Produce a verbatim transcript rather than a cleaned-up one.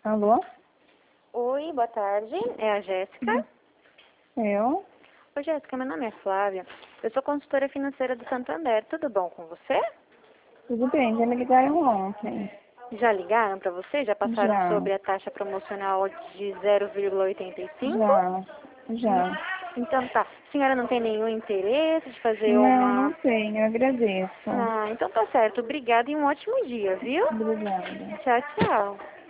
Alô? Oi, boa tarde. É a Jéssica? Eu? Oi, Jéssica, meu nome é Flávia. Eu sou consultora financeira do Santander. Tudo bom com você? Tudo bem, já me ligaram ontem. Já ligaram para você? Já passaram Já, sobre a taxa promocional de zero vírgula oitenta e cinco? já, Hum, já. Então tá. A senhora não tem nenhum interesse de fazer Não, uma... não tenho, eu agradeço. Ah, então tá certo. Obrigada e um ótimo dia, viu? Obrigada. Tchau, tchau.